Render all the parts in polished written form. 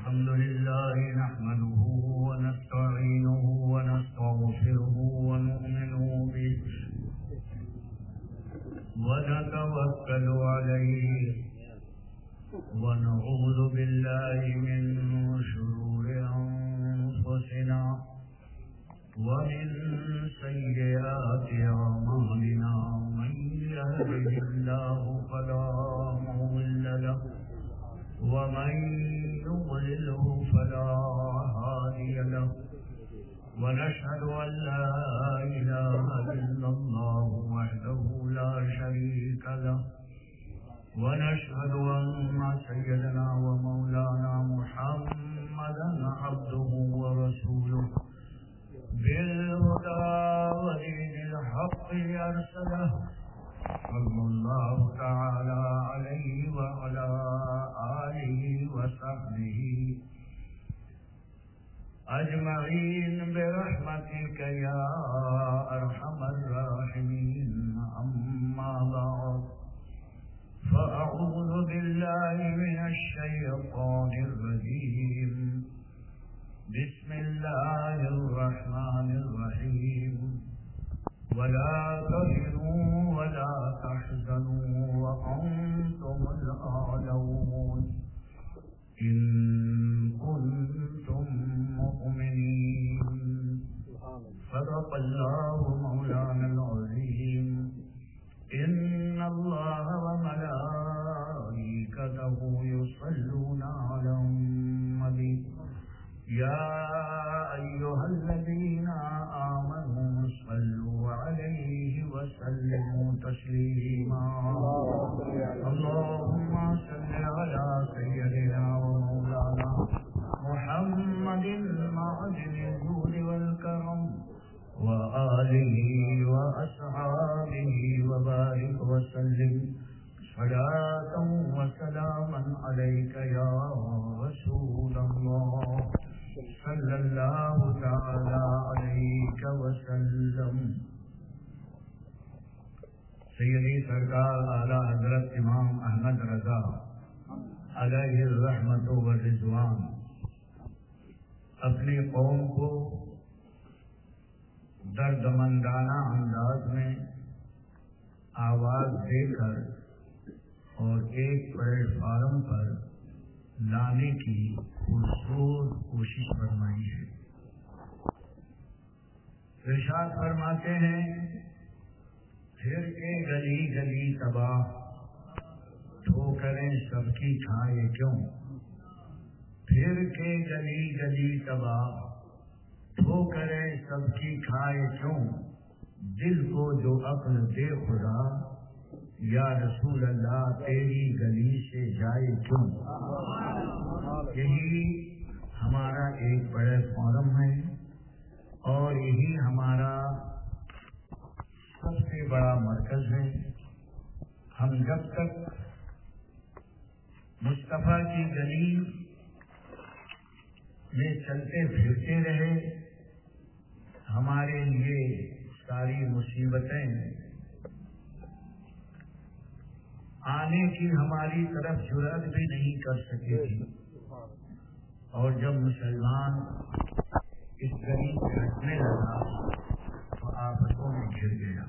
الحمد لله نحمده ونستعينه ونستغفره ونؤمن به ونتوكل عليه ونعوذ بالله من شرور أنفسنا ومن سيئات أعمالنا من يهده الله فلا مضل له ومن يضلله فلا هادي له ونشهد أن لا إله إلا الله وحده لا شريك له ونشهد أن سيدنا ومولانا محمدا عبده ورسوله بالهدى ودين الحق أرسله صلى الله تعالى عليه وعلى آله وصحبه أجمعين برحمتك يا أرحم الراحمين. أما بعد فأعوذ بالله من الشيطان الرجيم. بسم الله الرحمن الرحيم. ولا تهنوا ولا تحزنوا وأنتم الأعلون إن كنتم مؤمنين. صدق الله مولانا العظيم. إن الله وملائكته يصلون على النبي يا أيها الذين آمنوا صلوا عليه وسلموا تسليما. اللهم صل على سيدنا ومولانا محمد معدن الجود والكرم وآله وأصحابه وبارك وسلم صلاة وسلاما عليك يا رسول الله صلی اللہ تعالی علیہ وسلم. سیدی سرکار اعلی حضرت امام احمد رضا علیہ الرحمت والرضوان اپنی قوم کو دردمندانہ انداز میں آواز دے کر اور ایک پلیٹ فارم پر لانے کی پرزور کوشش فرمائی ہے. ارشاد فرماتے ہیں پھر کے گلی گلی تباہ ٹھوکریں سب کی کھائے کیوں. پھر کے گلی گلی تباہ ٹھوکریں سب کی کھائے کیوں. دل کو جو عقل دے خدا یا رسول اللہ تیری گلی سے جائے کیوں. یہی ہمارا ایک بڑا فورم ہے اور یہی ہمارا سب سے بڑا مرکز ہے. ہم جب تک مصطفیٰ کی گلی میں چلتے پھرتے رہے ہمارے لیے ساری مصیبتیں آنے کی ہماری طرف جرأت بھی نہیں کر سکے تھی. اور جب مسلمان اس گلی سے ہٹنے لگا تو آفتوں میں گر گیا.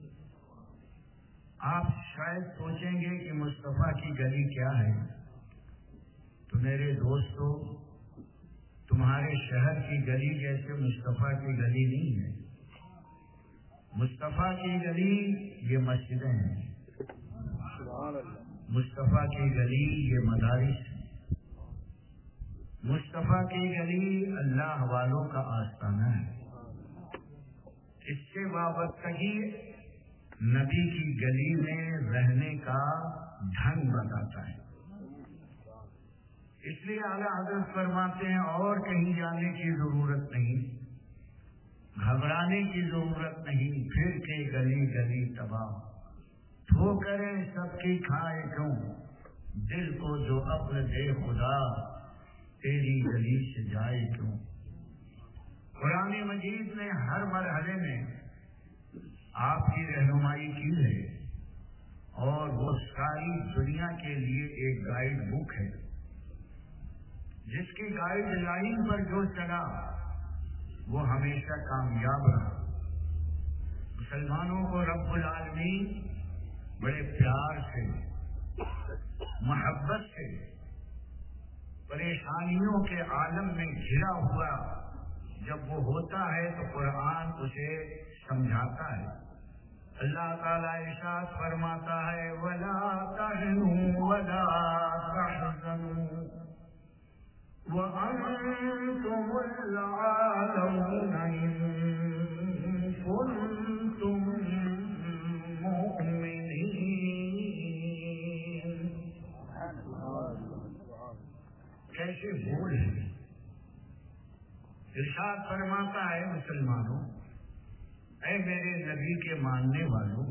آپ شاید سوچیں گے کہ مصطفیٰ کی گلی کیا ہے. تو میرے دوستو تمہارے شہر کی گلی جیسے مصطفیٰ کی گلی نہیں ہے. مصطفیٰ کی گلی یہ مسجدیں ہیں. مصطفیٰ کی گلی یہ مدارس ہے. مصطفیٰ کی گلی اللہ والوں کا آستانہ ہے. اس سے وابستگی نبی کی گلی میں رہنے کا ڈھنگ بتاتا ہے. اس لیے اعلیٰ حضرت فرماتے ہیں اور کہیں جانے کی ضرورت نہیں, گھبرانے کی ضرورت نہیں. پھر کے گلی گلی تباہ ٹھوکریں سب کی کھائے کیوں. دل کو جو عقل دے خدا تیری گلی سے جائے کیوں. قرآن مجید نے ہر مرحلے میں آپ کی رہنمائی کی ہے اور وہ ساری دنیا کے لیے ایک گائیڈ بک ہے جس کی گائیڈ لائن پر جو چلا وہ ہمیشہ کامیاب رہا. مسلمانوں کو رب العالمین بڑے پیار سے محبت سے پریشانیوں کے عالم میں گھرا ہوا جب وہ ہوتا ہے تو قرآن اسے سمجھاتا ہے. اللہ تعالیٰ ارشاد فرماتا ہے وَلَا تَهِنُوا وَلَا تَحْزَنُوا وَأَنْتُمُ الْأَعْلَوْنَ إِن كُنتُم مُؤْمِنِينَ. کیسے بول ہے. ارشاد فرماتا ہے مسلمانوں اے میرے نبی کے ماننے والوں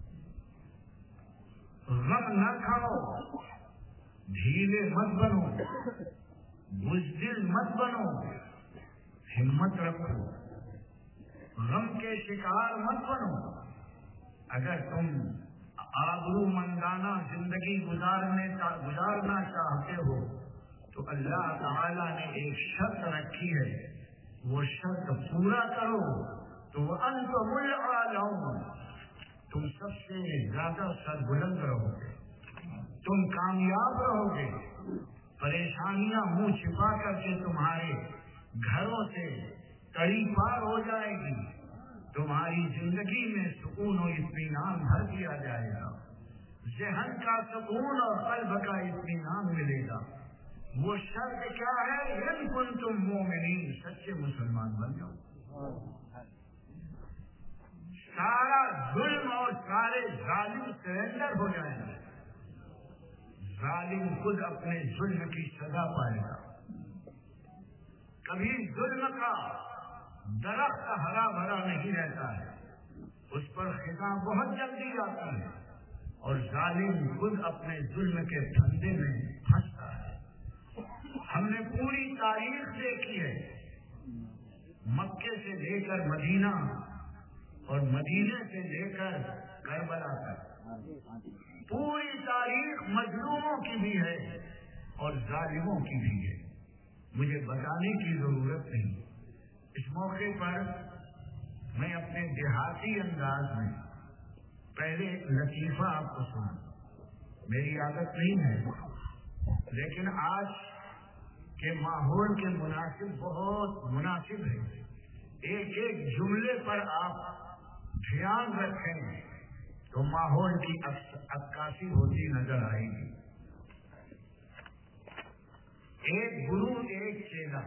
غم نہ کھاؤ, ڈھیلے مت بنو, بزدل مت بنو, ہمت رکھو, غم کے شکار مت بنو. اگر تم آبرو مندانہ زندگی گزارنا چاہتے ہو تو اللہ تعالی نے ایک شرط رکھی ہے, وہ شرط پورا کرو تو وَأَنْتُمُ الْأَعْلَوْنَ, تم سب سے زیادہ سربلند رہو گے, تم کامیاب رہو گے. پریشانیاں منہ چھپا کر کے تمہارے گھروں سے کڑی پار ہو جائے گی, تمہاری زندگی میں سکون و اطمینان بھر دیا جائے گا, ذہن کا سکون اور قلب کا اطمینان ملے گا. وہ شرط کیا ہے؟ ان کنتم مومنین, سچے مسلمان بن جاؤ. سارا ظلم اور سارے ظالم سرنڈر ہو جائیں گے. ظالم خود اپنے ظلم کی سزا پائے گا. کبھی ظلم کا درخت ہرا بھرا نہیں رہتا ہے, اس پر خزاں بہت جلدی آتی ہے اور ظالم خود اپنے ظلم کے پھندے میں پھنستا ہے. ہم نے پوری تاریخ دیکھی ہے, مکے سے لے کر مدینہ اور مدینے سے لے کر کربلا تک پوری تاریخ مظلوموں کی بھی ہے اور ظالموں کی بھی ہے. مجھے بتانے کی ضرورت نہیں. اس موقع پر میں اپنے دیہاتی انداز میں پہلے ایک لطیفہ آپ کو سنا. میری عادت نہیں ہے لیکن آج کے ماحول کے مناسب بہت مناسب ہے. ایک ایک جملے پر آپ دھیان رکھیں تو ماحول کی عکاسی ہوتی نظر آئے گی. ایک گرو ایک چیلا,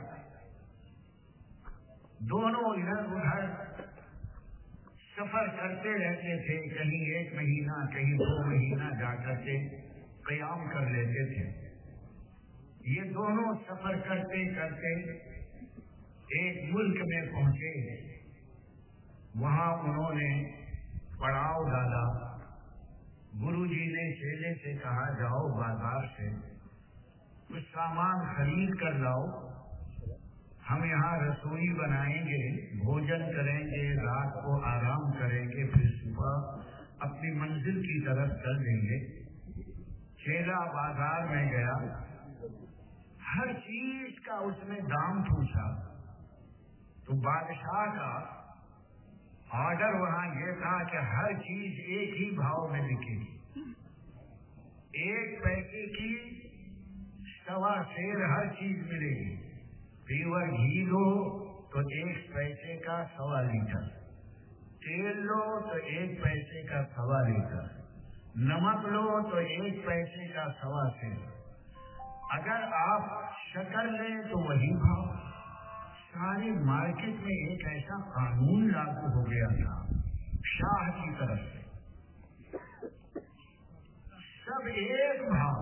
دونوں ادھر ادھر سفر کرتے رہتے تھے. کہیں 1 مہینہ کہیں 2 مہینہ جا کر کے قیام کر لیتے تھے. یہ دونوں سفر کرتے کرتے ایک ملک میں پہنچے. وہاں انہوں نے پڑاؤ ڈالا. گرو جی نے چیلے سے کہا جاؤ بازار سے کچھ سامان خرید کر لاؤ, ہم یہاں رسوئی بنائیں گے, بھوجن کریں گے, رات کو آرام کریں گے, پھر صبح اپنی منزل کی طرف چل دیں گے. چیلا بازار میں گیا, ہر چیز کا اس نے دام پوچھا تو بادشاہ کا آرڈر وہاں یہ تھا کہ ہر چیز ایک ہی بھاؤ میں بکے گی. 1 پیسے کی 1.25 سیر ہر چیز ملے گی. پیور گھی لو تو 1 پیسے کا 1.25 لیٹر, تیل لو تو 1 پیسے کا 1.25 لیٹر, نمک لو تو 1 پیسے کا 1.25 سیر. اگر آپ شکر لیں تو وہی بھاؤ. ساری مارکیٹ میں ایک ایسا قانون لاگو ہو گیا تھا شاہ کی طرف سے, سب ایک بھاؤ.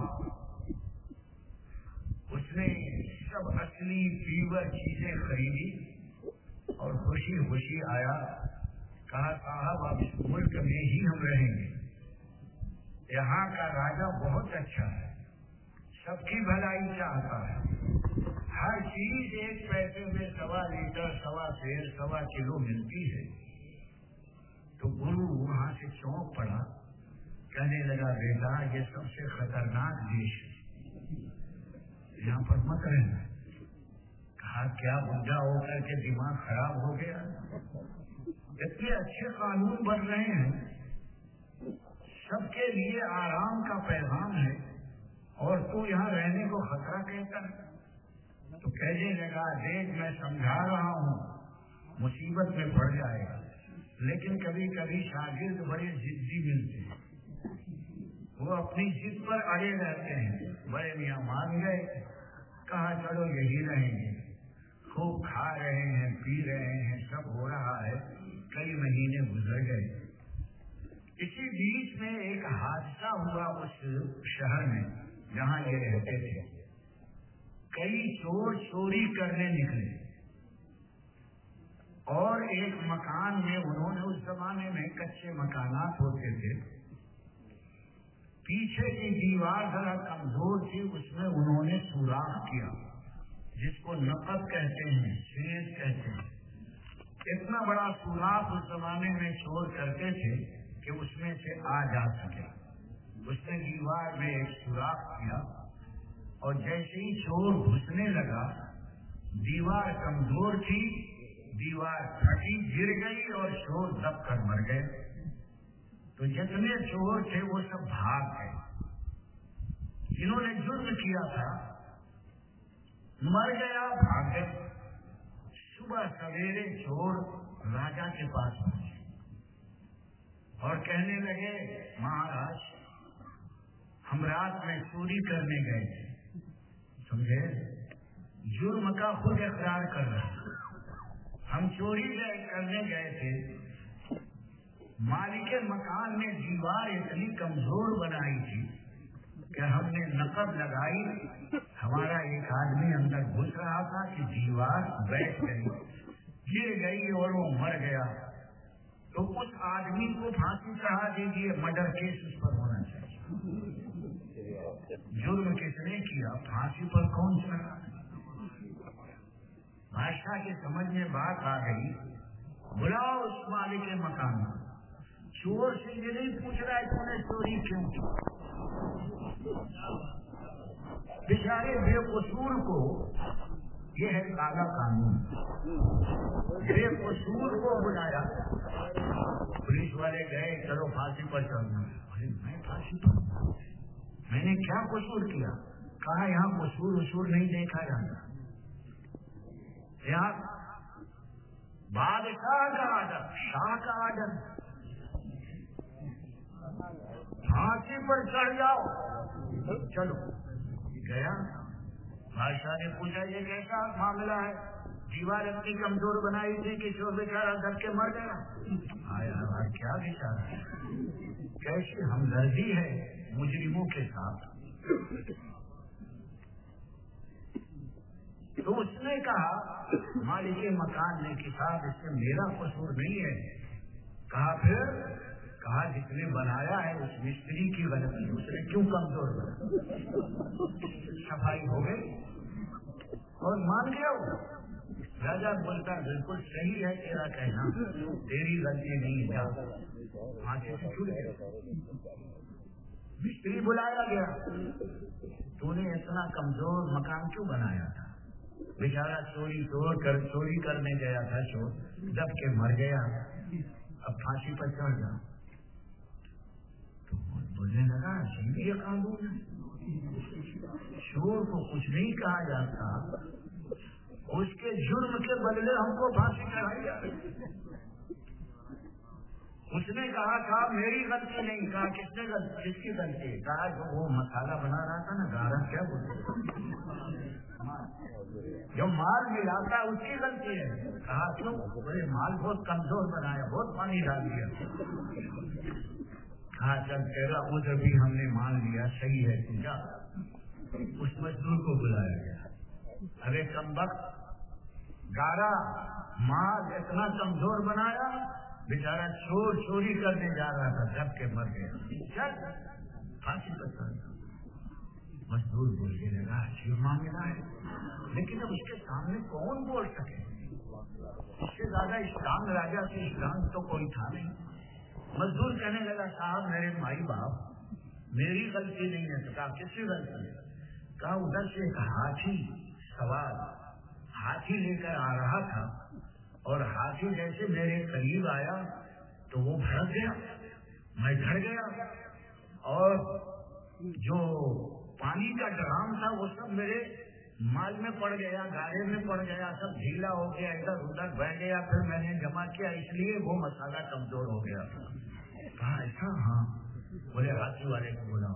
اس نے سب اصلی پیور چیزیں خریدی اور خوشی خوشی آیا. کہا صاحب اب اس ملک میں ہی ہم رہیں گے, یہاں کا راجا بہت اچھا ہے, سب کی بھلائی چاہتا ہے, ہر چیز 1 پیسے میں 1.25 لیٹر 1.25 سیر 1.25 کلو ملتی ہے. تو گرو وہاں سے چونک پڑا, کہنے لگا بیٹا یہ سب سے خطرناک دیش ہے, یہاں پر مت رہنا. کہا کیا بڈھا ہو کر کے دماغ خراب ہو گیا؟ اتنے اچھے قانون بن رہے ہیں، سب کے لیے آرام کا پیغام ہے، اور تو یہاں رہنے کو خطرہ کہتا ہے؟ تو کہنے لگا دیکھ میں سمجھا رہا ہوں مصیبت میں پڑ جائے گا، لیکن کبھی کبھی شاگرد بڑے ضدی ملتے ہیں، وہ اپنی ضد پر اڑے رہتے ہیں۔ بڑے میاں مان گئے، کہا چلو یہی رہیں گے، خوب کھا رہے ہیں پی رہے ہیں، سب ہو رہا ہے۔ کئی مہینے گزر گئے، اسی بیچ میں ایک حادثہ ہوا اس شہر میں جہاں یہ رہتے تھے۔ کئی چور چوری کرنے نکلے اور ایک مکان میں انہوں نے، اس زمانے میں کچے مکانات ہوتے تھے، پیچھے کی دیوار ذرا کمزور تھی، اس میں انہوں نے سوراخ کیا، جس کو نقب کہتے ہیں، سیز کہتے ہیں۔ اتنا بڑا سوراخ اس زمانے میں چور کرتے تھے کہ اس میں سے آ جا سکے۔ اس نے دیوار میں ایک سوراخ کیا، اور جیسے ہی چور گھسنے لگا، دیوار کمزور تھی، دیوار پھٹی، گر گئی اور چور دب کر مر گئے۔ تو جتنے چور تھے وہ سب بھاگ گئے، جنہوں نے جرم کیا تھا مر گیا، بھاگ گئے۔ صبح سویرے چور راجا کے پاس پہنچے اور کہنے لگے مہاراج ہم رات میں چوری کرنے گئے تھے، سمجھے، جرم کا خود اقرار کر رہے، ہم چوری کرنے گئے تھے، مالک مکان نے دیوار اتنی کمزور بنائی تھی کہ ہم نے نقب لگائی، ہمارا ایک آدمی اندر گھس رہا تھا کہ دیوار بیٹھ گئی، گر گئی اور وہ مر گیا، تو اس آدمی کو پھانسی چڑھا دیجیے، مرڈر کیس اس پر ہونا چاہیے۔ جرم کس نے کیا، پھانسی پر کون چڑھا؟ بادشاہ کی سمجھ میں بات آ گئی، بلاؤ اس مالک مکان کو، چور سے یہ نہیں پوچھ رہا ہے تو نے چوری کیوں کی، بیچارے بے قصور کو، یہ ہے کالا قانون، بے قصور کو بلایا، پولیس والے گئے، چلو پھانسی پر چڑھنا۔ میں پھانسی پر، میں نے کیا قصور کیا؟ کہا یہاں قصور وصور نہیں دیکھا جاتا، یہاں بادشاہ کا آڈر، شاہ کا آڈر، پھانسی پر چڑھ جاؤ۔ چلو گیا، بادشاہ نے پوچھا یہ کیسا معاملہ ہے؟ دیوار اتنی کمزور بنائی تھی کہ جو بیچارہ ڈر کے مر گیا۔ آیا کیا بیچارہ، کیسی ہمدردی ہے مجرموں کے ساتھ۔ تو اس نے کہا مالک مکان نے کہ صاحب اس میں میرا قصور نہیں ہے۔ کہا پھر؟ کہا جس نے بنایا ہے اس مستری کی غلطی، اس نے کیوں کمزور بنا؟ صفائی ہو گئی اور مان گیا وہ۔ راجا بولتا بالکل صحیح ہے تیرا کہنا، تیری غلطی نہیں، جا آنکھیں سے چھوٹ گیا۔ مستری بلایا گیا، تو نے اتنا کمزور مکان کیوں بنایا تھا؟ بیچارہ چوری کرنے گیا تھا، چور دب کے مر گیا، اب پھانسی پر چڑھ گیا۔ تو بولنے لگا یہ قانون ہے، چور کو کچھ نہیں کہا جاتا، اس کے جرم کے بدلے ہم کو پھانسی چڑھائی جا رہی۔ اس نے کہا میری غلطی نہیں۔ کہا کس نے غلطی، کس کی غلطی؟ کہا جو وہ مسالہ بنا رہا تھا نا، گارا کیا بولتے، جو مال ملاتا ہے اس کی غلطی ہے۔ کہا کیوں؟ بولے مال بہت کمزور بنایا، بہت پانی ڈال دیا۔ کہا چل تیرا عذر بھی ہم نے مان لیا، صحیح ہے تو جا۔ اس مزدور کو بلایا گیا، ارے کمبخت، گارا مال اتنا کمزور بنایا، بیچارہ چوری کرنے جا رہا تھا، دب کے مر گیا، چل پھانسی پر چڑھ۔ مزدور بولنے لگا عجیب معاملہ ہے، لیکن اب اس کے سامنے کون بول سکے؟ اس سے زیادہ اسٹرانگ راجا سے اسٹرانگ تو کوئی تھا نہیں۔ مزدور کہنے لگا صاحب میرے مائی باپ، میری غلطی نہیں ہے۔ کہا کس کی غلطی ہے؟ کہا ادھر سے ایک ہاتھی سوار، ہاتھی لے کر آ رہا تھا اور ہاتھی جیسے میرے قریب آیا تو وہ بھڑک گیا، میں ڈر گیا اور جو پانی کا ڈرام تھا وہ سب میرے مال میں پڑ گیا، گارے میں پڑ گیا، سب ڈھیلا ہو گیا، ادھر ادھر بہ گیا. پھر میں نے جمع کیا، اس لیے وہ مسالہ کمزور ہو گیا. کہا ایسا؟ ہاں. بولے ہاتھی والے کو بولا.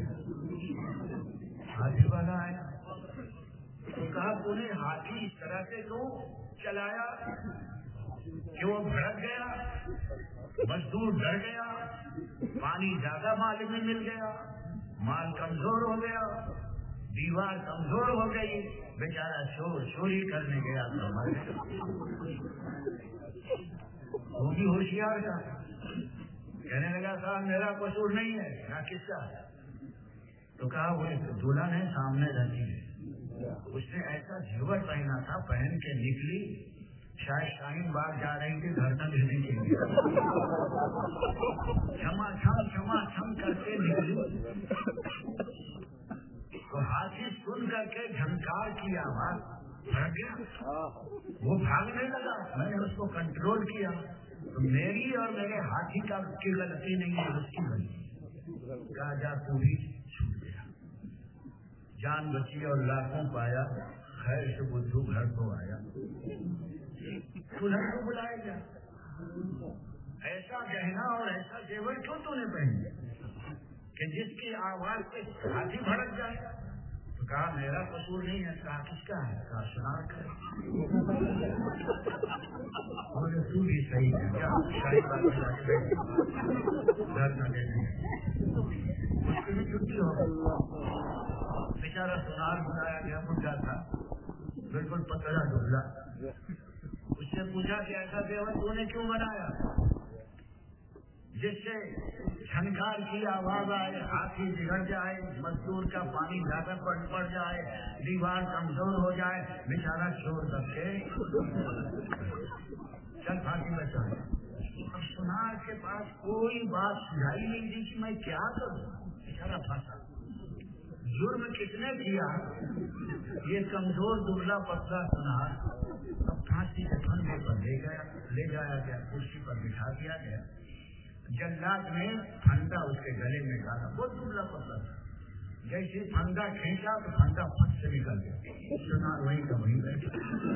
ہاتھی والا آیا تو کہا تو نے ہاتھی اس طرح سے تو چلایا کہ وہ بھڑک گیا، مزدور ڈر گیا، پانی زیادہ مال میں مل گیا، مال کمزور ہو گیا، دیوار کمزور ہو گئی، بیچارہ چوری کرنے گیا تو مر گیا. وہ بھی ہوشیار تھا، کہنے لگا صاحب میرا قصور نہیں ہے، نہ کس کا ہے. تو کہا وہ دلہن ہے سامنے رہتی ہے، اس نے ایسا زیور پہنا تھا، پہن کے نکلی، شاید شاہین باغ جا رہی تھی گھر تک لینے کے لیے، چھما چھم کر کے نکلی تو ہاتھی سن کر کے جھنکار کی آواز بھڑک گیا، وہ بھاگنے لگا. میں نے اس کو کنٹرول کیا تو میری اور میرے ہاتھی کی غلطی نہیں ہے، اس کی غلطی. کہا جا تو بھی چھوٹ گیا، جان بچی اور لاکھوں پایا، خیر سے بدھو گھر کو آیا. دلہن کو بلائے گا، ایسا گہنا اور ایسا زیور کیوں تو نے پہنے کہ جس کی آواز سے ہاتھی بھڑک جائے؟ تو کہا میرا قصور نہیں ہے. کہا کس کا ہے؟ کہا سنار کا. بولے تو بھی صحیح ہے کیا؟ شاہی بات گھر نہ دینے اس کی بھی چھٹی ہو گئی. بیچارہ سنار بلایا گیا، بڈھا تھا، بالکل پتلا ڈبلا. اس سے پوچھا کہ ایسا زیور تو نے کیوں بنایا جس سے جھنکار کی آواز آئے، ہاتھی بگڑ جائے، مزدور کا پانی زیادہ پڑ جائے، دیوار کمزور ہو جائے، بیچارہ چھوڑ کر کے چل پھانسی پر چڑھ گیا. اب سنار کے پاس کوئی بات سجائی نہیں دی کہ میں کیا کروں، بیچارہ پھنسا. جرم کس نے کیا؟ یہ کمزور دبلا پتلا سنار. اب پھانسی کے پھندے پر لے جایا گیا، کرسی پر بٹھا دیا گیا. جلاد نے پھندا اس کے گلے میں ڈالا، بہت دبلا پتلا تھا. جیسے پھندا کھینچا تو پھندا پھٹ سے نکل گیا، سنار وہیں کا وہیں بیٹھا.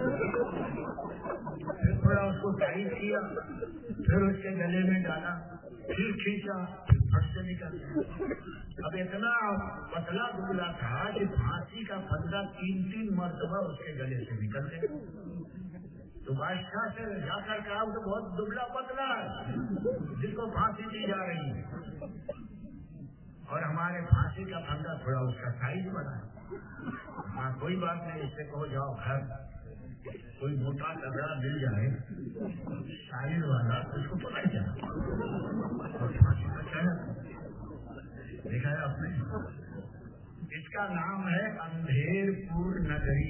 پھر تھوڑا اس کو ٹائٹ کیا، پھر اس کے گلے میں ڈالا، پھر کھینچا، پھر پھٹ سے نکل گیا. اب اتنا پتلا دبلا تھا کہ پھانسی کا پھندا 3 مرتبہ اس کے گلے سے نکل گیا. تو بادشاہ سے جا کر کہا وہ تو بہت دبلا پتلا ہے جس کو پھانسی دی جا رہی ہے، اور ہمارے پھانسی کا پھندا تھوڑا اس کا سائز بڑا ہے. ہاں کوئی بات نہیں، اس سے کہو جاؤ گھر کوئی موٹا تگڑا مل جائے سائز والا اس کو پکڑ جائے اور پھانسی کا چڑھا. دیکھا ہے آپ نے، اس کا نام ہے اندھیر پور نگری،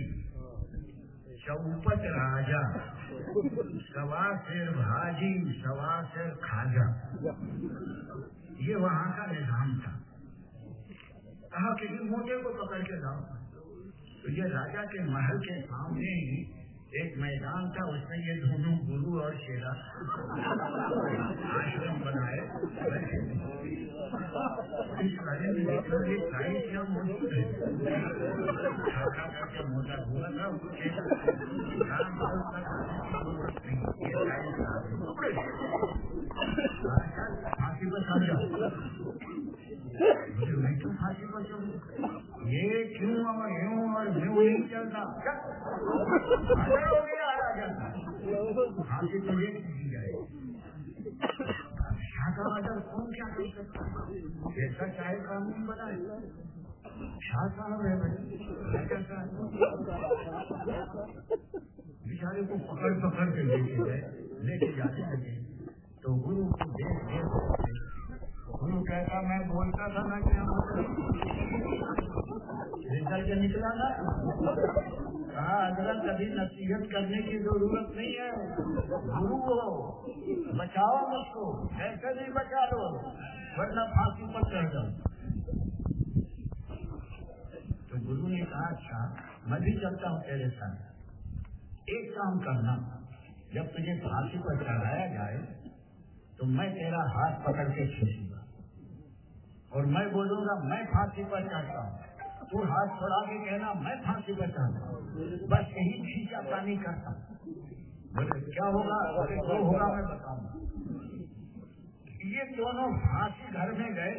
چوپٹ راجا، سوا سیر بھاجی سوا سیر کھاجا. یہ وہاں کا نظام تھا. کہا کسی موٹے کو پکڑ کے لاؤ. تو یہ راجا کے محل کے سامنے ہی ایک میدان تھا، اس میں یہ دونوں گرو اور شیرا آشرم بنائے. موٹا ہوا تھا پھانسی پر سمجھا. میں کیوں پھانسی پر چلوں؟ یہ کیوں اور یوں اور یوں نہیں چلتا. پھانسی تو یہ کی جائے. کا آڈر کون کیا کر سکتا ہے؟ جیسا چاہے قانون بنائے. شاہ صاحب ہے بیچارے کو پکڑ کے لے کے جاتے لگے. تو گرو کو دیکھ گرو کہتا میں بولتا تھا نا کیا نکل کے نکلا نا. کہا حضرت کبھی نصیحت کرنے کی ضرورت نہیں ہے، گرو ہو بچاؤ مجھ کو، ایسے نہیں بچا دو ورنہ پھانسی پر چڑھ جاؤ. تو گرو نے کہا اچھا میں بھی چلتا ہوں تیرے ساتھ. ایک کام کرنا، جب تجھے پھانسی پر چڑھایا جائے تو میں تیرا ہاتھ پکڑ کے کھینچوں گا اور میں بولوں گا میں پھانسی پر چڑھتا ہوں، تو ہاتھ چھوڑا کے کہنا میں پھانسی پر چڑھتا ہوں، بس یہی کھینچا تانی کرتا ہوں۔ بولے کیا ہوگا؟ جو ہوگا میں بتاؤں گا۔ یہ دونوں پھانسی گھر میں گئے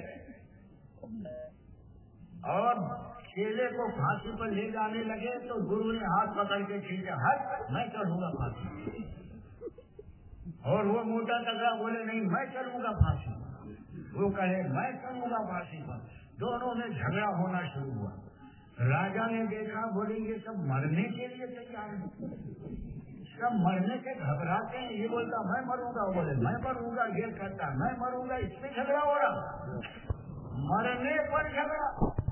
اور کیلے کو پھانسی پر لے جانے لگے تو گرو نے ہاتھ پکڑ کے کھینچا، ہٹ میں چڑھوں گا پھانسی، اور وہ موٹا تگڑا بولے نہیں میں چڑھوں گا پھانسی، وہ کہے میں چڑھوں گا پھانسی پر، دونوں میں جھگڑا ہونا شروع ہوا۔ راجا نے دیکھا، بولے یہ سب مرنے کے لیے تیار ہیں، سب مرنے سے گھبراتے ہیں، یہ بولتا میں مروں گا، بولے میں مروں گا، یہ کہتا میں مروں گا، اس میں جھگڑا ہو رہا، مرنے پر جھگڑا،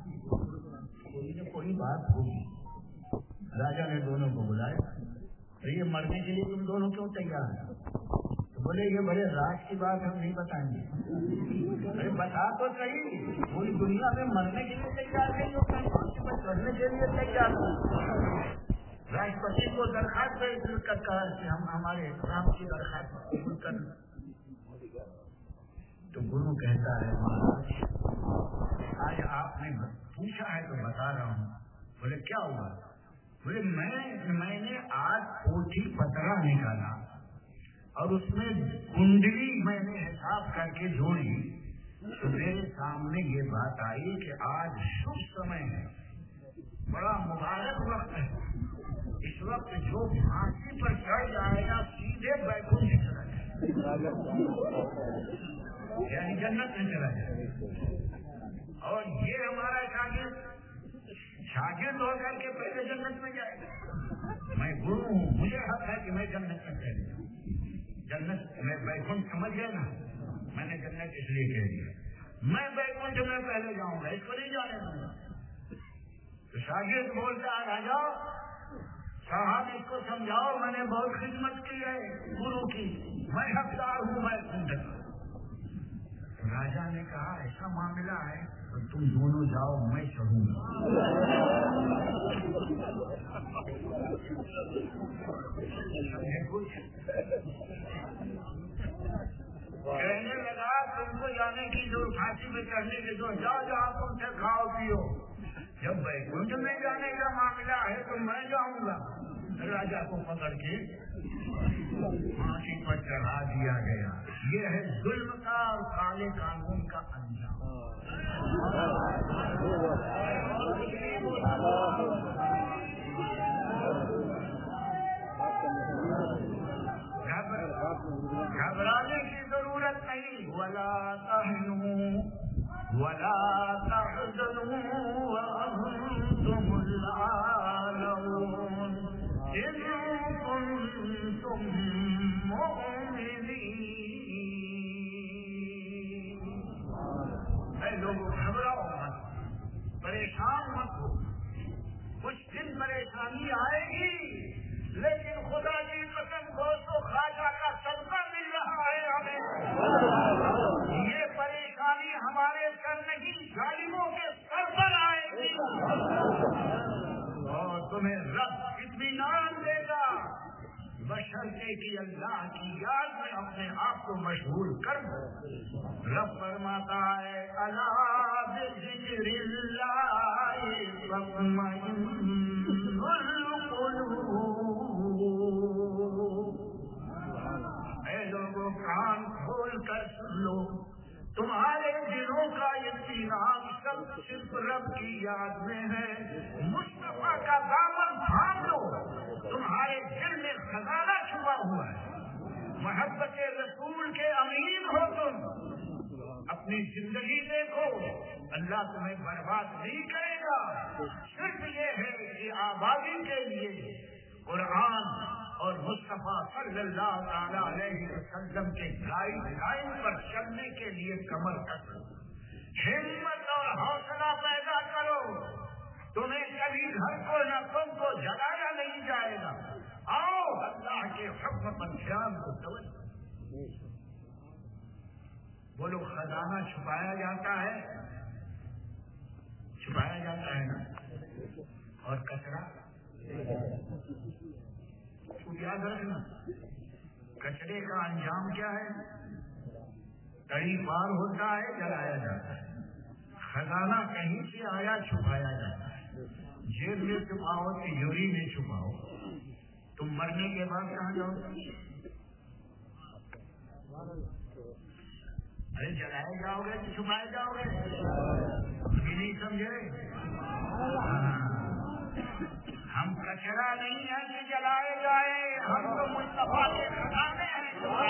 کوئی بات ہوگی۔ راجا نے دونوں کو بلایا، یہ مرنے کے لیے تم دونوں کیوں تیار ہیں؟ تو بولے یہ بڑے راز کی بات ہم نہیں بتائیں گے۔ ارے بتا تو صحیح، پوری دنیا میں مرنے کے لیے تیار نہیں ہوتا، پھانسی پر چڑھنے کے لیے تیار ہو۔ راشٹرپتی کو درخواست پیش کر کہا کہ ہم ہمارے رام کی درخواست قبول کر، تو گرو کہتا ہے مہاراج آج آپ نے پوچھا ہے تو بتا رہا ہوں۔ بولے کیا ہوا؟ بولے میں نے آج پوتھی پترا نکالا اور اس میں کنڈلی میں نے حساب کر کے جوڑی تو میرے سامنے یہ بات آئی کہ آج شبھ سمے ہے، بڑا مبارک وقت ہے، اس وقت جو پھانسی پر چڑھ جائے گا سیدھے بیکنٹھ چلا جائے، یعنی جنت میں چلا جائے، اور یہ ہمارا شاگرد ہو کر کے پہلے جنت میں جائے گا۔ میں گرو ہوں، مجھے حق ہے کہ میں جنت میں پہلے جاؤں، جنت میں بیکنٹھ سمجھ گئے نا، میں نے جنت اس لیے کہہ دیا، میں بیکنٹھ میں پہلے جاؤں گا، اس کو نہیں جانے دوں گا۔ تو شاگرد بولتا ہے راجا صاحب اس کو سمجھاؤ، میں نے بہت خدمت کی ہے گرو کی، میں حقدار ہوں، میں کنڈل۔ راجا نے کہا ایسا معاملہ ہے تو تم دونوں جاؤ، میں چڑھوں گا۔ کہنے لگا تم کو جانے کی جو پھانسی میں چڑھنے کی جو جاؤ تم سے کھاؤ پیو، جب بیکنٹھ میں جانے کا معاملہ ہے تو میں جاؤں گا۔ راجا کو پکڑ کے پھانسی پر چڑھا دیا گیا۔ یہ ہے ظلم کا اور کالے قانون کا انجام۔ گھبرانے کی ضرورت نہیں، ولا تہنوا ولا تحزنوا وانتم الاعلون ان کنتم مؤمنین۔ اے لوگوں گھبراؤ مت، پریشان مت ہو، کچھ دن پریشانی آئے گی لیکن خدا کی قسم دوستو خواجہ کا صدقہ مل رہا ہے ہمیں، یہ پریشانی ہمارے سر نہیں ظالموں کے سر پر آئے گی اور تمہیں رب اطمینان دے گا، بشرطے کہ اللہ کی یاد میں اپنے آپ کو مشغول کر دو۔ رب فرماتا ہے الا بذکر اللہ تطمئن القلوب۔ اے لوگوں کان کھول کر سن لو، تمہارے دلوں کا اطمینان سب صرف رب کی یاد میں ہے۔ مصطفیٰ کا دامن تھام لو، تمہارے دل میں خزانہ چھپا ہوا ہے، محبت رسول کے امین ہو تم، اپنی زندگی دیکھو، اللہ تمہیں برباد نہیں کرے گا، صرف یہ ہے کہ آبادی کے لیے قرآن اور مصطفیٰ صلی اللہ تعالی علیہ وسلم کے گائیڈ لائن پر چلنے کے لیے کمر کسو، ہمت اور حوصلہ پیدا کرو، تمہیں کبھی گھر کو نہ تم کو جلایا نہیں جائے گا، آؤ اللہ کے حکم پر دھیان کو توجہ۔ بولو خزانہ چھپایا جاتا ہے نا، اور کچرا یاد رکھنا کچرے کا انجام کیا ہے؟ کڑی پار ہوتا ہے جلایا جاتا ہے. خزانہ کہیں سے آیا چھپایا جاتا ہے. جیب میں چھپاؤ تجوری میں چھپاؤ, تم مرنے کے بعد کہاں جاؤ گے؟ ارے جلائے جاؤ گے کہ چھپائے جاؤ گے؟ ابھی نہیں سمجھے؟ ہم کچرا نہیں ہے کہ جلائے جائے, ہم تو مصطفیٰ کے خزانے ہیں.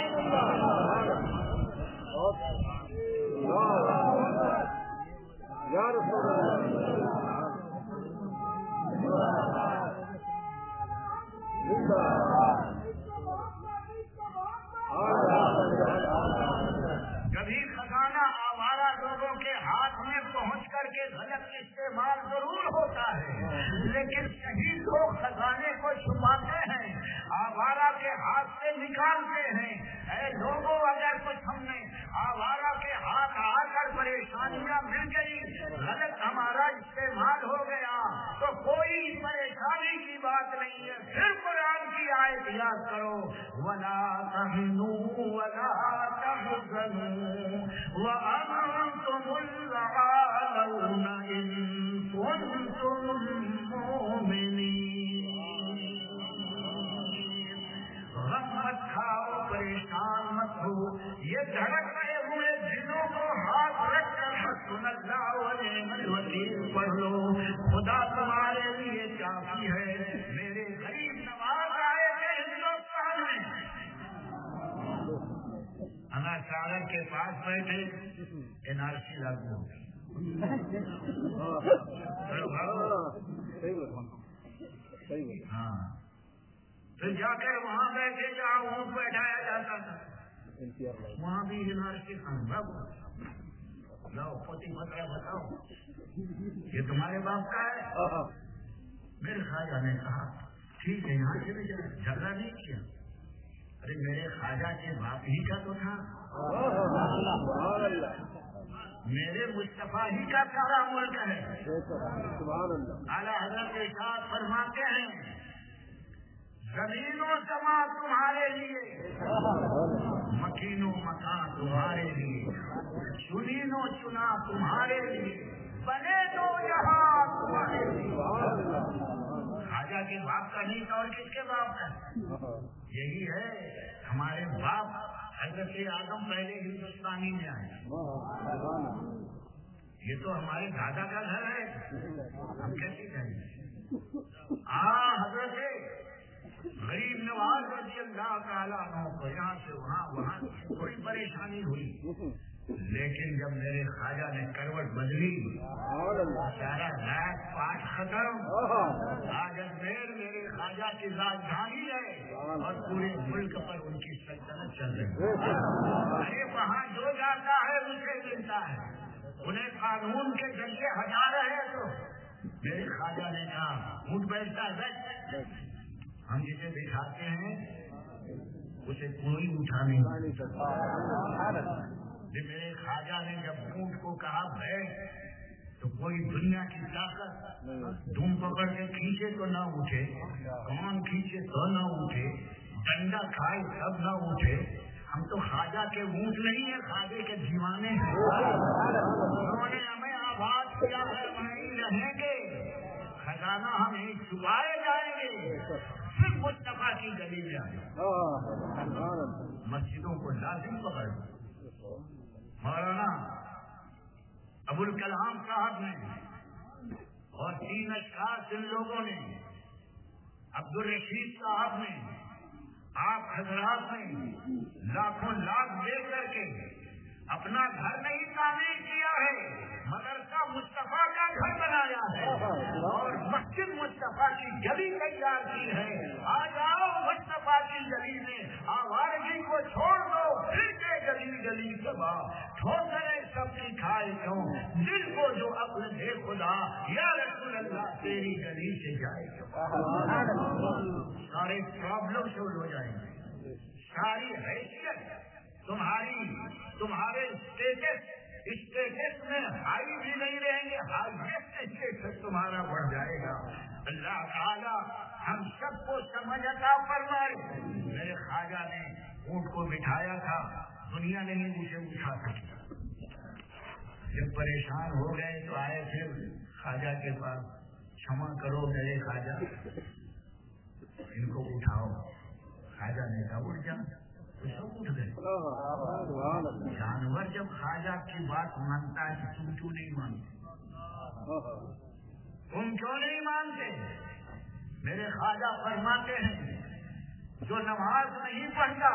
کبھی خزانہ آوارہ لوگوں کے ہاتھ میں پہنچ کر کے غلط استعمال ضرور ہوتا ہے, لیکن صحیح لوگ خزانے کو چھپاتے ہیں, آوارہ کے ہاتھ سے نکالتے ہیں. اے لوگوں, اگر کچھ ہم نے آوارہ کے ہاتھ آ کر پریشانیاں مل گئی, غلط ہمارا استعمال ہو گیا, تو کوئی پریشانی کی بات نہیں ہے. پھر قرآن کی آیت یاد کرو, وَلَا تَهِنُوا وَلَا تَحْزَنُوا وَأَنْتُمُ الْأَعْلَوْنَ إِن كُنتُم مُّؤْمِنِينَ. غم مت کھاؤ, پریشان مت ہو, یہ دھڑک رہے ہوئے دلوں کو ہاتھ رکھ کر حسبنا اللہ ونعم الوکیل پڑھ لو. خدا تمہارے لیے کافی ہے. میرے غریب نواز آئے تھے ہندوستان میں, انا سالر کے پاس بیٹھے, NRC لاگو ہو گئی. ہاں, پھر جا کر وہاں بیٹھے جہاں اونٹ بیٹھایا جاتا تھا, وہاں بھی NRC خان بابو لاؤ پوتی مسئلہ بتاؤ, یہ تمہارے باپ کا ہے. میرے خواجہ نے کہا ٹھیک ہے یہاں سے بھی جھگڑا نہیں کیا. ارے میرے خواجہ کے باپ ہی کا تو تھا, میرے مصطفیٰ ہی کا سارا ملک ہے. اعلیٰ حضرت ارشاد فرماتے ہیں زمین و سما تمہارے لیے, مکین و مکان تمہارے لیے, چنین و چنا تمہارے لیے, بنے دو یہاں تمہارے لیے. خواجہ کے باپ کا نہیں تھا اور کس کے باپ کا؟ یہی ہے ہمارے باپ. حضرت آدم پہلے ہندوستانی میں آئے, یہ تو ہمارے دادا کا گھر ہے, ہم کیسے کہیں گے؟ حضرت غریب نواز رضی اللہ تعالیٰ عنہ کو یہاں سے وہاں کوئی پریشانی ہوئی, لیکن جب میرے خواجہ نے کروٹ بدلی سارا رات پاٹ ختم. آج اجمیر میرے خواجہ کی راجدھانی ہے اور پورے ملک پر ان کی سلطنت چل رہی ہے. ارے وہاں جو جاتا ہے اسے ملتا ہے, انہیں قانون کے ذریعے ہٹا رہے تو میرے خواجہ نے کہا اٹھ بیٹھتا ہے, ہم جسے دکھاتے ہیں اسے کوئی اٹھا نہیں سکتا. میرے خواجہ نے جب اونٹ کو کہا بیٹھ, تو کوئی دنیا کی طاقت دھوم پکڑ کے کھینچے تو نہ اٹھے, کون کھینچے تو نہ اٹھے, ڈنڈا کھائے تب نہ اٹھے. ہم تو خواجہ کے اونٹ نہیں ہیں, خواجے کے دیوانے ہیں. انہوں نے ہمیں آباد کیا ہے, وہیں رہیں گے, خزانہ ہمیں چھپائے جائیں گے. پھر مصطفیٰ کی گلی میں آئے, مسجدوں کو لازم پکڑ. مولانا ابوالکلام صاحب نے اور 3 اشخاص ان لوگوں نے, عبدالرشید صاحب نے, آپ حضرات نے لاکھوں لاکھ دے کر کے اپنا گھر نہیں تعمیر کیا ہے, مدرسہ مصطفیٰ کا گھر بنایا ہے اور مسجد مصطفیٰ کی گلی تیار کی ہے. آ جاؤ مصطفیٰ کی گلی میں, آوارگی کو چھوڑ دو, پھر کے گلی گلی سبا ٹھوکریں سب کی کھائے کیوں, دل کو جو عقل دے خدا, یا رسول اللہ تیری گلی سے جائے کیوں. سارے پرابلم سولو ہو جائیں گے, ساری حیثیت تمہارے اسٹیٹس میں ہائی بھی نہیں رہیں گے, ہائیسٹ اسٹیٹس تمہارا بڑھ جائے گا. اللہ تعالیٰ ہم سب کو سمجھ عطا فرمائے۔ میرے خواجہ نے اونٹ کو بٹھایا تھا، دنیا نے ہی اسے اٹھا سکتا۔ جب پریشان ہو گئے تو آئے پھر خواجہ کے پاس، क्षमा کرو میرے خواجہ، ان کو اٹھاؤ۔ خواجہ نے کہا اٹھ جا، تو سب اٹھ گئے۔ جانور جب خواجہ کی بات مانتا ہے تم کیوں نہیں مانتے؟ تم کیوں نہیں مانتے؟ میرے خواجہ فرماتے ہیں جو نماز نہیں پڑھتا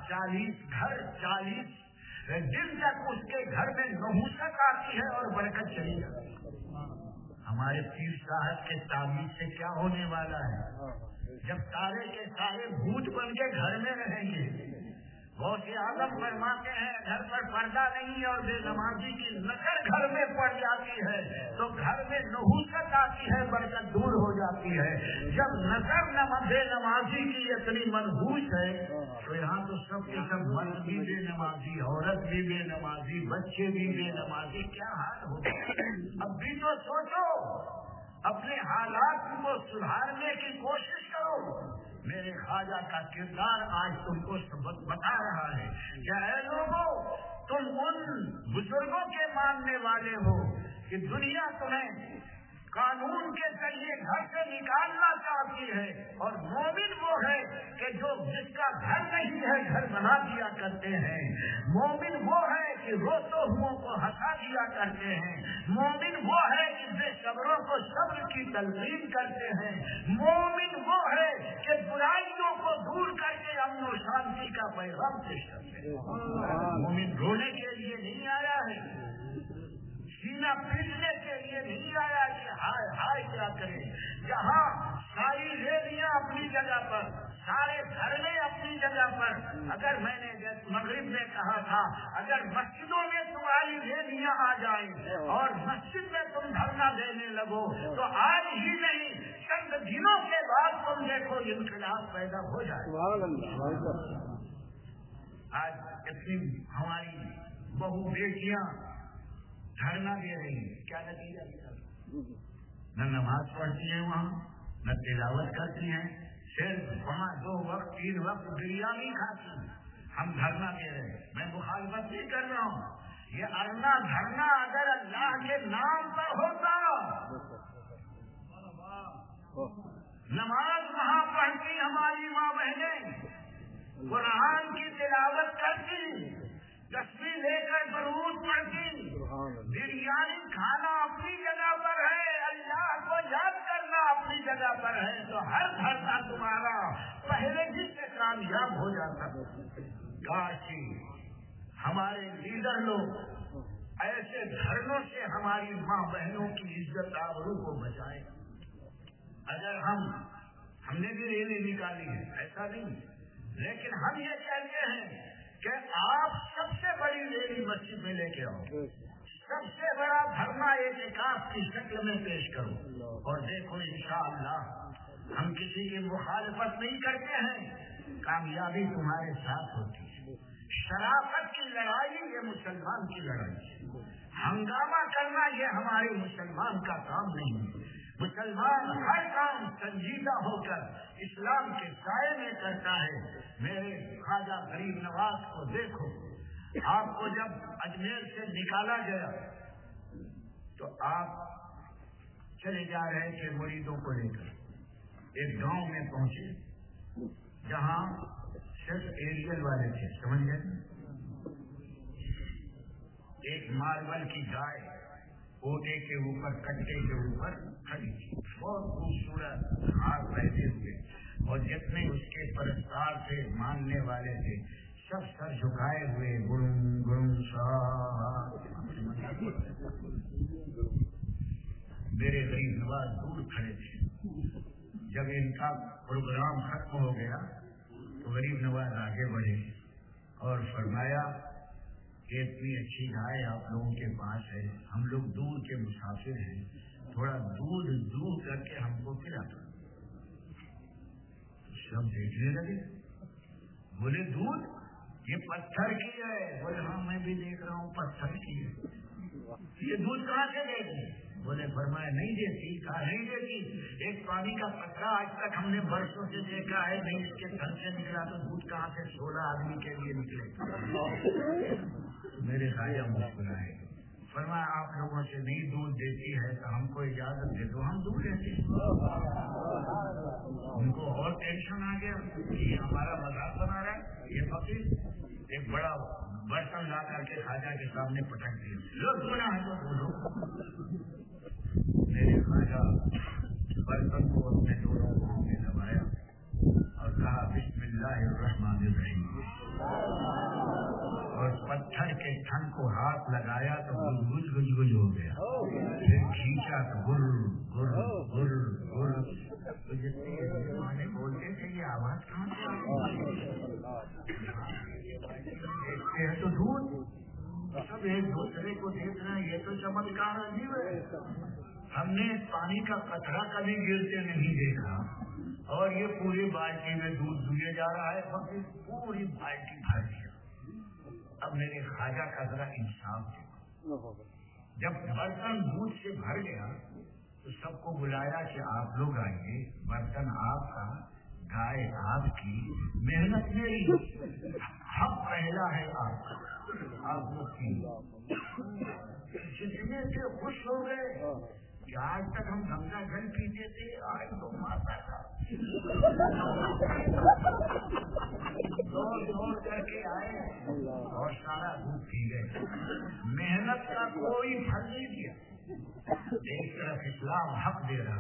40 دن تک اس کے گھر میں نحوست آتی ہے اور برکت چلی جاتی ہے۔ ہمارے پیر صاحب کے تعبیر سے کیا ہونے والا ہے؟ جب سارے کے سارے بھوت بن کے گھر میں رہیں گے، غوث اعظم فرماتے ہیں گھر پر پردہ نہیں اور بے نمازی کی نظر گھر میں پڑ جاتی ہے تو گھر میں نحوست آتی ہے، برکت دور ہو جاتی ہے۔ جب نظر بے نمازی کی اتنی منحوس ہے تو یہاں تو سب کے سب مرد بھی بے نمازی، عورت بھی بے نمازی، بچے بھی بے نمازی، کیا حال ہوگا؟ اب بھی تو سوچو، اپنے حالات کو سدھارنے کی کوشش کرو۔ میرے خواجہ کا کردار آج تم کو سبق بتا رہا ہے کہ اے لوگوں، تم ان بزرگوں کے ماننے والے ہو کہ دنیا تمہیں قانون کے ذریعے گھر سے نکالنا چاہتی ہے، اور مومن وہ ہے کہ جو جس کا گھر نہیں ہے گھر بنا دیا کرتے ہیں۔ مومن وہ ہے کہ روتے ہوئے کو ہنسا دیا کرتے ہیں۔ مومن وہ ہے کہ بے صبروں کو صبر کی تلقین کرتے ہیں۔ مومن وہ ہے کہ برائیوں کو دور کر کے امن و شانتی کا پیغام پیش کرتے ہیں۔ مومن رونے کے لیے نہیں آیا ہے، سینہ پیٹنے کے لیے نہیں آیا کہ ہائے ہائے کیا کریں۔ جہاں ساری ریلیاں اپنی جگہ پر، سارے دھرنے اپنی جگہ پر، اگر میں نے مغرب میں کہا تھا اگر مسجدوں میں تمہاری ریلیاں آ جائیں اور مسجد میں تم دھرنا دینے لگو تو آج ہی نہیں چند دنوں کے بعد تم دیکھو انقلاب پیدا ہو جائے۔ آج اتنی ہماری بہو بیٹیاں دھرنا دے رہی ہیں، کیا نتیجہ نکلا؟ نہ نماز پڑھتی ہیں وہاں، نہ تلاوت کرتی ہیں، صرف وہاں 2 وقت 3 وقت بریانی کھاتی ہیں۔ ہم دھرنا دے رہے ہیں، میں مخالفت نہیں کر رہا ہوں، یہ ارنا دھرنا اگر اللہ کے نام پر ہوتا، نماز وہاں پڑھتی ہماری ماں بہنیں، قرآن کی تلاوت کرتی، تصویر لے کر درود پڑھتی، بریانی کھانا اپنی جگہ پر ہے، اللہ کو یاد کرنا اپنی جگہ پر ہے، تو ہر دھرنا تمہارا پہلے ہی سے کامیاب ہو جاتا۔ کاش ہمارے لیڈر لوگ ایسے دھرنوں سے ہماری ماں بہنوں کی عزت آبرو کو بچائیں۔ اگر ہم نے بھی ریلی نکالی ہے، ایسا نہیں، لیکن ہم یہ کہتے ہیں کہ آپ سب سے بڑی ریلی مسجد میں لے کے آؤ، سب سے بڑا دھرنا اعتکاف کی شکل میں پیش کرو، اور دیکھو انشاءاللہ ہم کسی کی مخالفت نہیں کرتے ہیں، کامیابی تمہارے ساتھ ہوتی ہے۔ شرافت کی لڑائی یہ مسلمان کی لڑائی ہے، ہنگامہ کرنا یہ ہمارے مسلمان کا کام نہیں ہے۔ مسلمان ہر کام سنجیدہ ہو کر اسلام کے سائے میں کرتا ہے۔ میرے خواجہ غریب نواز کو دیکھو، آپ کو جب اجمیر سے نکالا گیا تو آپ چلے جا رہے تھے مریدوں کو لے کر، ایک گاؤں میں پہنچے جہاں صرف ایریل والے تھے، سمجھ گئے؟ ایک ماربل کی گائے اوٹے کے اوپر، کٹے کے اوپر کھڑی تھی، بہت خوبصورت ہار پہنے ہوئے، اور جتنے اس کے پرستار تھے، ماننے والے تھے، سب سر جھکائے ہوئے، گڑم گڑم سا۔ میرے غریب نواز دور کھڑے تھے۔ جب ان کا پروگرام ختم ہو گیا تو غریب نواز آگے بڑھے اور فرمایا کہ اتنی اچھی گائے آپ لوگوں کے پاس ہے، ہم لوگ دور کے مسافر ہیں، تھوڑا دودھ دور کر کے ہم کو پلا دو۔ سب دیکھنے لگے، بولے دودھ؟ یہ پتھر کی ہے۔ بولے ہاں میں بھی دیکھ رہا ہوں پتھر کی ہے، یہ دودھ کہاں سے دے گی؟ बोले फरमाया नहीं देती। कहा नहीं देती। एक पानी का कतरा आज तक हमने बरसों से देखा है नहीं, इसके घर से निकला तो दूध कहाँ से 16 आदमी के लिए निकले। मेरे खाया मुस्कुराए। फरमाया आप लोगों से नहीं दूध देती है तो हमको इजाजत दे दो, हम दूध देते। उनको और टेंशन आ गया कि हमारा मजाक बना रहा है ये फकीर। एक बड़ा बर्तन ला करके खाजा के सामने पटक दिया, लो सुना है तो बोलो। मेरे खाजा बर्तन को अपने दोनों हाथों में दबाया और कहा बिस्मिल्लाहिर्रहमानिर्रहीम, और पत्थर के ठन को हाथ लगाया तो गुज गुज गुज हो गया। फिर खींचा तो गुर गुर गुर गुर। तो जितने बोलते थे ये आवाज कहाँ से देखते हैं तो दूध सब एक दूसरे को देख रहे हैं, ये तो चमत्कार अजीब है। हमने पानी का कतरा कभी गिरते नहीं देखा और ये पूरी बाल्टी में दूध दुए जा रहा है, पूरी बाल्टी भर दिया। अब मेरे खाजा का जरा इंसाफ देखो, जब बर्तन दूध से भर गया तो सबको बुलाया कि आप लोग आइए, बर्तन आपका, गाय आपकी, मेहनत मेरी, हक पहला है आपका, आप लोग की। जितने से खुश हो गए कि आज तक हम गंगा जल पीते थे, आज तो माता का दौड़ करके आए और सारा दूध पी गए। मेहनत का कोई फल नहीं दिया। एक तरफ इस्लाम हक दे रहा,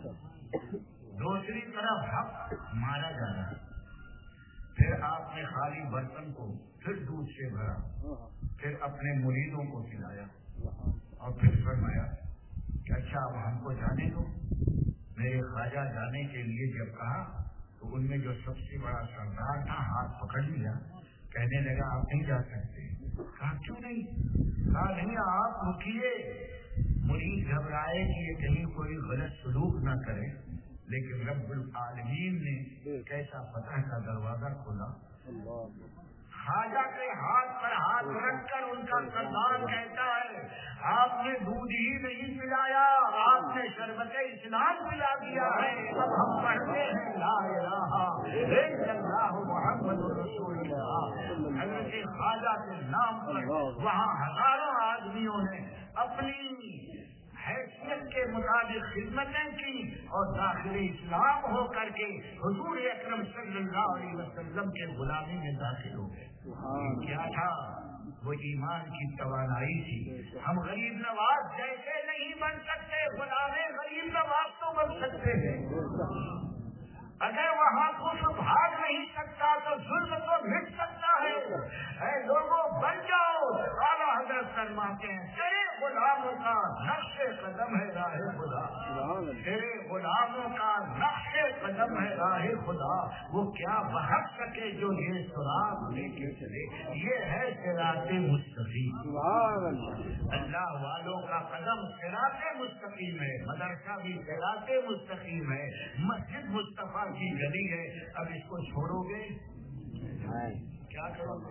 दूसरी तरफ हक मारा जा रहा। फिर आपने खाली बर्तन को फिर दूध से भरा, फिर अपने मुरीदों को खिलाया और फिर फरमाया कि अच्छा अब हमको जाने दो। मेरे ख्वाजा जाने के लिए जब कहा तो उनमें जो सबसे बड़ा सरदार था हाथ पकड़ लिया, कहने लगा आप नहीं जा सकते। कहा क्यों नहीं? कहा नहीं आप रुकिए, मुरीद घबराए कि ये कहीं कोई गलत सलूक न करे, लेकिन रब्बुल आलमीन ने कैसा फतह का दरवाजा खोला। खाजा के हाथ पर हाथ रखकर उनका सरदार कहता है आपने दूध ही नहीं पिलाया, आपने शरबत इस्लाम पिला दिया है। अब हम पढ़ते हैं ला इलाहा इल्लल्लाह मुहम्मदुर रसूलुल्लाह। हज़रत खाजा के नाम पर वहाँ हजारों आदमियों ने अपनी हैसियत के मुताबिक खिदमतें की और दाखिल इस्लाम हो करके हुजूर अकरम सल्लल्लाहु अलैहि वसल्लम के गुलामी में दाखिल हो गए। क्या था वो? ईमान की तवानाई थी। हम गरीब नवाज जैसे नहीं बन सकते, गुलामे गरीब नवाज तो बन सकते हैं। अगर वहाँ कुछ भाग नहीं सकता तो जुल्म तो मिट सकता है। लोगों बन जाओ। आला हज़रत फरमाते हैं तेरे गुलामों का नक्शे कदम है राहे खुदा, तेरे गुलामों का नक्शे कदम है राहे खुदा। वो क्या बहक सके जो ये सुराग लेके चले, ये है सिराते मुस्तकीम। अल्लाह वालों का कदम सिराते मुस्तकीम है, मदरसा भी सिराते मुस्तकीम है, मस्जिद मुस्तफा की गली है। अब इसको छोड़ोगे क्या करोगे?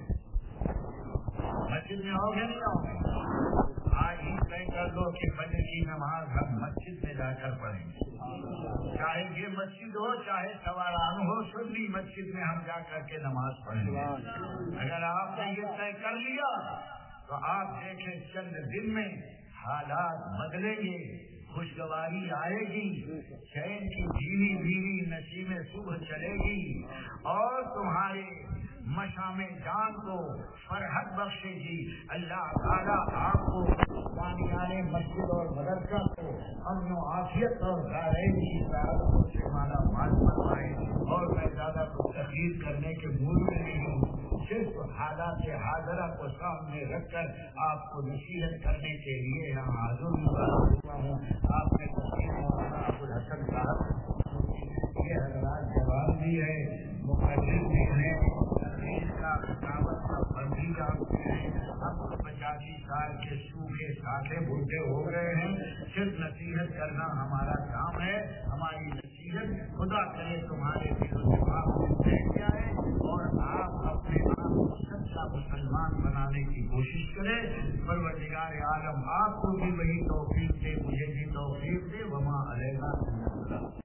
मस्जिद में आओगे नहीं आओगे? आज ही तय कर लो कि फजर की नमाज हम मस्जिद में जाकर पढ़ेंगे, चाहे ये मस्जिद हो चाहे सवारान हो, सुन्नी मस्जिद में हम जा करके नमाज पढ़ेंगे। अगर आपने ये तय कर लिया तो आप देखें चंद दिन में हालात बदलेंगे, खुशगवारी आएगी, चैन की धीमी धीमी नसीमें सुबह चलेगी और तुम्हारे मशामे जान को फरहत बख्शेगी। अल्लाह ताला आपको वानियाने मस्जिद और मदरसा को अमन आफियत और दारैन की सआदतों से माला माल फरमाए। और मैं ज्यादा कुछ तकलीफ करने के मूड में नहीं हूँ, सिर्फ हालात हाजरा को सामने रखकर आपको नसीहत करने के लिए यहाँ हाजिर हुआ हूँ। आपने अबुल हसन साहब ये हजरात जवाब भी है, मुकर्रिर भी है, इसका दावत का बंदी जानते हैं। अब 85 साल के सूखे साथे बूढ़े हो गए हैं, सिर्फ नसीहत करना हमारा काम है। हमारी नसीहत खुदा करे तुम्हारे दिल दिमाग में बैठ जाए और आप अपने आप को सच्चा تعالیٰ مسلمان بنانے کی کوشش کرے. پروردگار عالم آپ کو بھی وہی توفیق دے, مجھے بھی توفیق دے. وما علینا